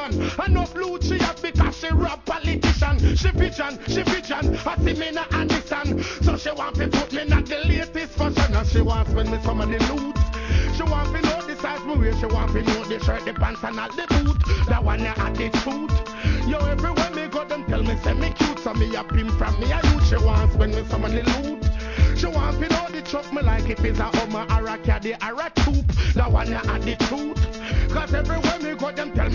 million. Enough loot she have because she rob politician. She vision, I see me na Addison. So she want to put me not the latest fashion. And she wants when me some of the loot. She want to know the size me wear. She want to know the shirt, the pants and all the boot. That one ya at the truth. Yo, everywhere me go them tell me say me cute. So me a pimp from me a youth. She wants when me some of the loot. She want to know the truck me like if it's a Hummer or a caddy or a coupe. That one ya at the truth. Cause everywhere me go them tell me